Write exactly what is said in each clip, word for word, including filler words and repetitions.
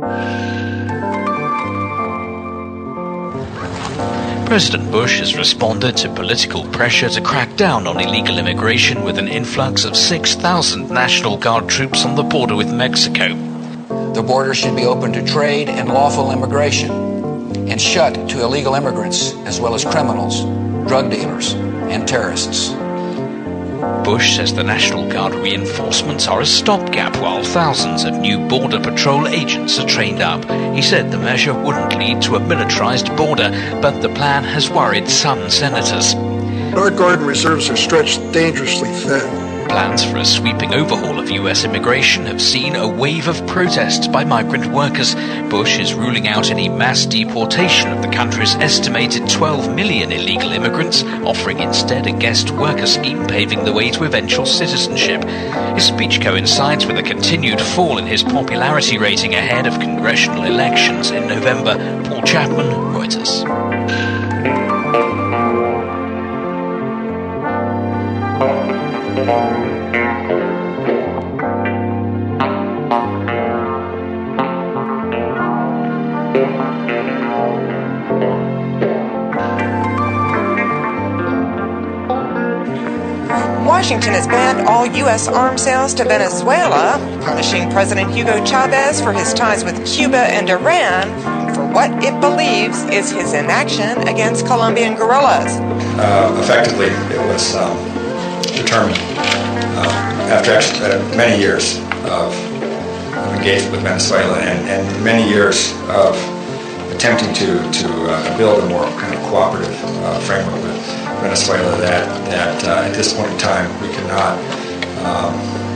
President Bush has responded to political pressure to crack down on illegal immigration with an influx of six thousand National Guard troops on the border with Mexico. The border should be open to trade and lawful immigration and shut to illegal immigrants as well as criminals, drug dealers, and terrorists. Bush says the National Guard reinforcements are a stopgap while thousands of new Border Patrol agents are trained up. He said the measure wouldn't lead to a militarized border, but the plan has worried some senators. Our Guard and reserves are stretched dangerously thin. Plans for a sweeping overhaul of U S immigration have seen a wave of protests by migrant workers. Bush is ruling out any mass deportation of the country's estimated twelve million illegal immigrants, offering instead a guest worker scheme paving the way to eventual citizenship. His speech coincides with a continued fall in his popularity rating ahead of congressional elections in November. Paul Chapman, Reuters. Washington has banned all U S arms sales to Venezuela, punishing President Hugo Chavez for his ties with Cuba and Iran for what it believes is his inaction against Colombian guerrillas. Uh, effectively, it was um, determined uh, after actually, uh, many years of, of engagement with Venezuela and, and many years of attempting to, to uh, build a more kind of cooperative uh, framework with Venezuela, that, that uh, at this point in time we cannot um,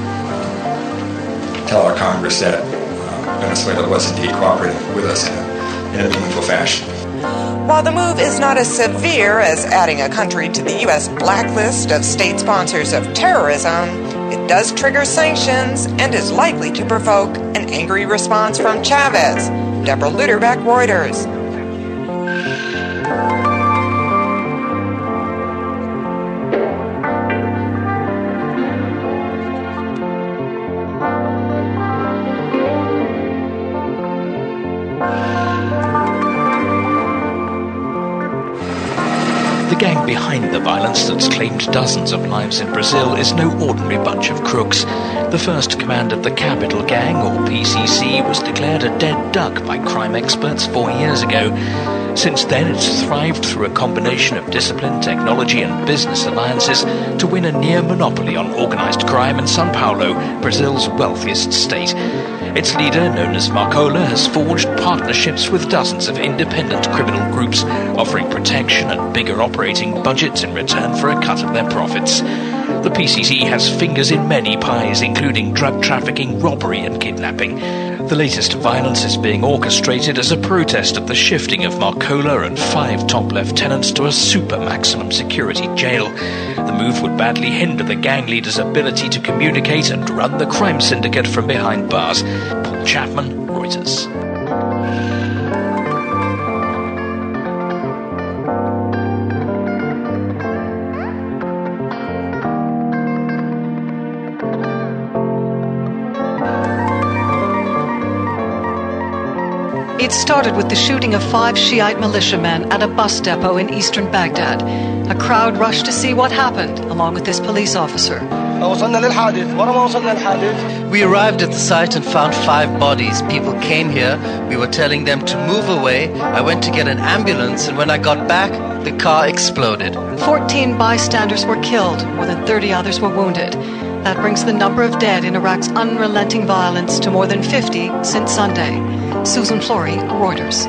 uh, tell our Congress that uh, Venezuela was indeed cooperating with us in a, in a meaningful fashion. While the move is not as severe as adding a country to the U S blacklist of state sponsors of terrorism, it does trigger sanctions and is likely to provoke an angry response from Chavez. Deborah Luderbeck, Reuters. The gang behind the violence that's claimed dozens of lives in Brazil is no ordinary bunch of crooks. The first command of the Capital Gang, or P C C, was declared a dead duck by crime experts four years ago. Since then, it's thrived through a combination of discipline, technology, and business alliances to win a near monopoly on organized crime in São Paulo, Brazil's wealthiest state. Its leader, known as Marcola, has forged partnerships with dozens of independent criminal groups, offering protection and bigger operating budgets in return for a cut of their profits. The P C C has fingers in many pies, including drug trafficking, robbery, and kidnapping. The latest violence is being orchestrated as a protest of the shifting of Marcola and five top lieutenants to a super maximum security jail. The move would badly hinder the gang leader's ability to communicate and run the crime syndicate from behind bars. Paul Chapman, Reuters. It started with the shooting of five Shiite militiamen at a bus depot in eastern Baghdad. A crowd rushed to see what happened, along with this police officer. We arrived at the site and found five bodies. People came here. We were telling them to move away. I went to get an ambulance, and when I got back, the car exploded. Fourteen bystanders were killed. More than thirty others were wounded. That brings the number of dead in Iraq's unrelenting violence to more than fifty since Sunday. Susan Flory, Reuters.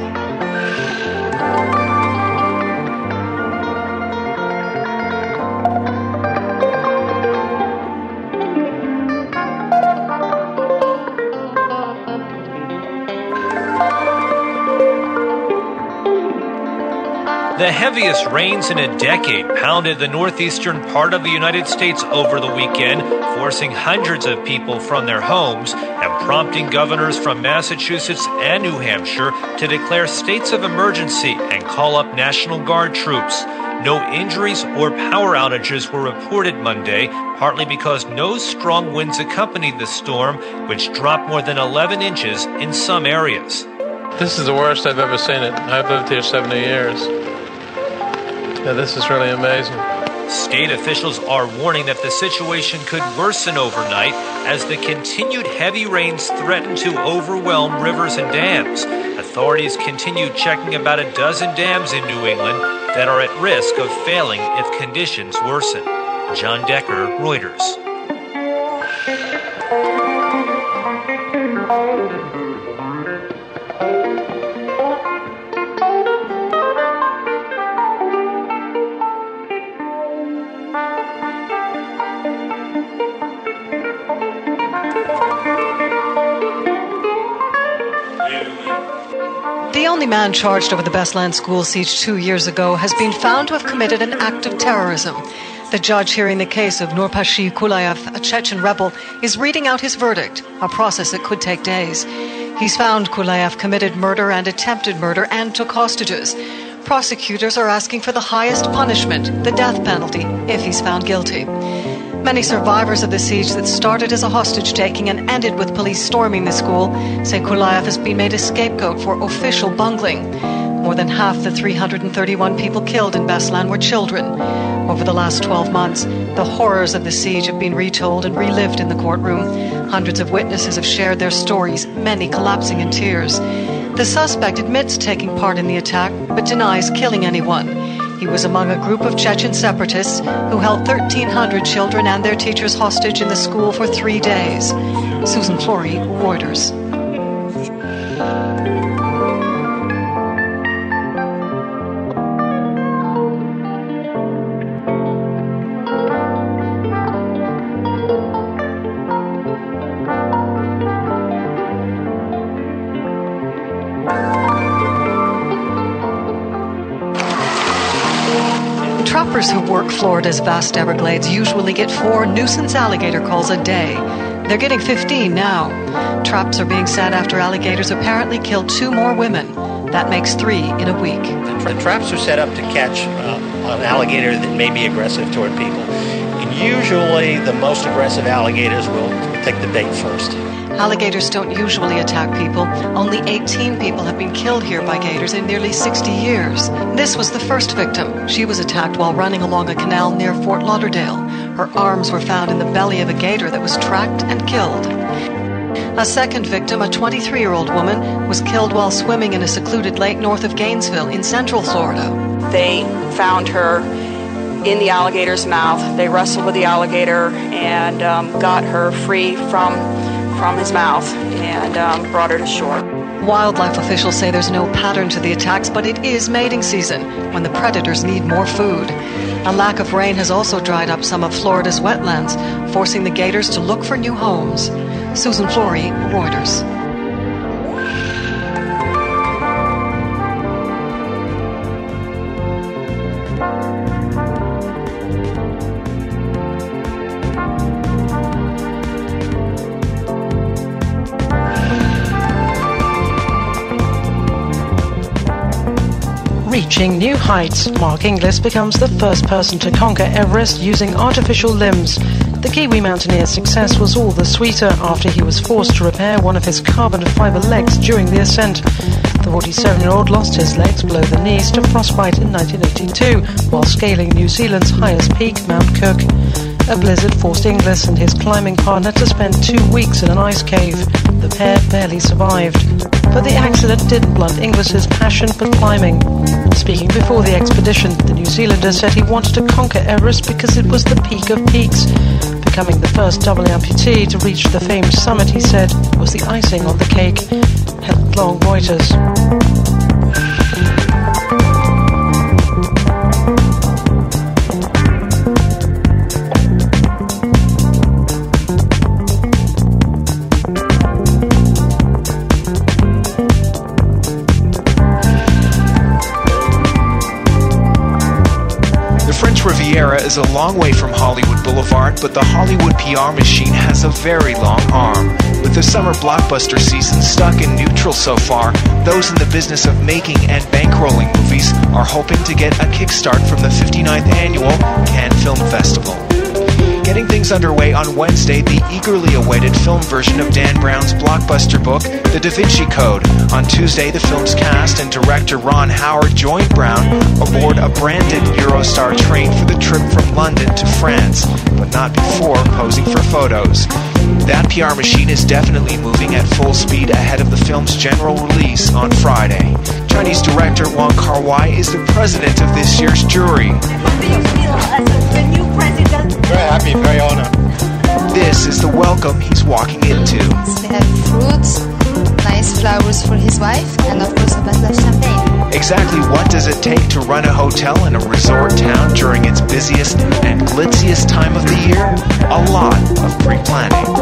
The heaviest rains in a decade pounded the northeastern part of the United States over the weekend, forcing hundreds of people from their homes and prompting governors from Massachusetts and New Hampshire to declare states of emergency and call up National Guard troops. No injuries or power outages were reported Monday, partly because no strong winds accompanied the storm, which dropped more than eleven inches in some areas. This is the worst I've ever seen it. I've lived here seventy years. Yeah, this is really amazing. State officials are warning that the situation could worsen overnight as the continued heavy rains threaten to overwhelm rivers and dams. Authorities continue checking about a dozen dams in New England that are at risk of failing if conditions worsen. John Decker, Reuters. The only man charged over the Beslan school siege two years ago has been found to have committed an act of terrorism. The judge hearing the case of Nurpashy Kulayev, a Chechen rebel, is reading out his verdict, a process that could take days. He's found Kulayev committed murder and attempted murder and took hostages. Prosecutors are asking for the highest punishment, the death penalty, if he's found guilty. Many survivors of the siege that started as a hostage-taking and ended with police storming the school say Kulayev has been made a scapegoat for official bungling. More than half the three hundred thirty-one people killed in Beslan were children. Over the last twelve months, the horrors of the siege have been retold and relived in the courtroom. Hundreds of witnesses have shared their stories, many collapsing in tears. The suspect admits taking part in the attack, but denies killing anyone. He was among a group of Chechen separatists who held thirteen hundred children and their teachers hostage in the school for three days. Susan Flory, Reuters. Trappers who work Florida's vast Everglades usually get four nuisance alligator calls a day. They're getting fifteen now. Traps are being set after alligators apparently killed two more women. That makes three in a week. The traps are set up to catch uh, an alligator that may be aggressive toward people. And usually the most aggressive alligators will take the bait first. Alligators don't usually attack people. Only eighteen people have been killed here by gators in nearly sixty years. This was the first victim. She was attacked while running along a canal near Fort Lauderdale. Her arms were found in the belly of a gator that was tracked and killed. A second victim, a twenty-three-year-old woman, was killed while swimming in a secluded lake north of Gainesville in central Florida. They found her in the alligator's mouth. They wrestled with the alligator and um, got her free from from his mouth and um, brought her to shore. Wildlife officials say there's no pattern to the attacks, but it is mating season when the predators need more food. A lack of rain has also dried up some of Florida's wetlands, forcing the gators to look for new homes. Susan Flory, Reuters. Reaching new heights, Mark Inglis becomes the first person to conquer Everest using artificial limbs. The Kiwi mountaineer's success was all the sweeter after he was forced to repair one of his carbon fiber legs during the ascent. The forty-seven-year-old lost his legs below the knees to frostbite in nineteen eighty-two while scaling New Zealand's highest peak, Mount Cook. A blizzard forced Inglis and his climbing partner to spend two weeks in an ice cave. The pair barely survived. But the accident didn't blunt Inglis's passion for climbing. Speaking before the expedition, the New Zealander said he wanted to conquer Everest because it was the peak of peaks. Becoming the first double amputee to reach the famed summit, he said, was the icing on the cake. Helen Long, Reuters. Riviera is a long way from Hollywood Boulevard, but the Hollywood P R machine has a very long arm. With the summer blockbuster season stuck in neutral so far, those in the business of making and bankrolling movies are hoping to get a kickstart from the fifty-ninth Annual Cannes Film Festival. Getting things underway on Wednesday, the eagerly awaited film version of Dan Brown's blockbuster book, The Da Vinci Code. On Tuesday, the film's cast and director Ron Howard joined Brown aboard a branded Eurostar train for the trip from London to France, but not before posing for photos. That P R machine is definitely moving at full speed ahead of the film's general release on Friday. Chinese director Wong Kar-wai is the president of this year's jury. How do you feel as the new president? Very happy, very honored. This is the welcome he's walking into. They have fruits, nice flowers for his wife, and of course a bottle of champagne. Exactly what does it take to run a hotel in a resort town during its busiest and glitziest time of the year? A lot of pre-planning.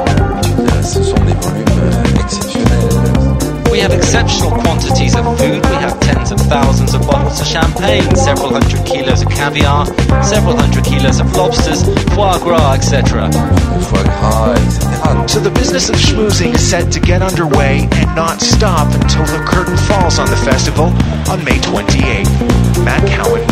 We have exceptional quantities of food. We have tens of thousands of bottles of champagne, several hundred kilos of caviar, several hundred kilos of lobsters, foie gras, et cetera. So the business of schmoozing is set to get underway and not stop until the curtain falls on the festival on May twenty-eighth. Matt Cowan,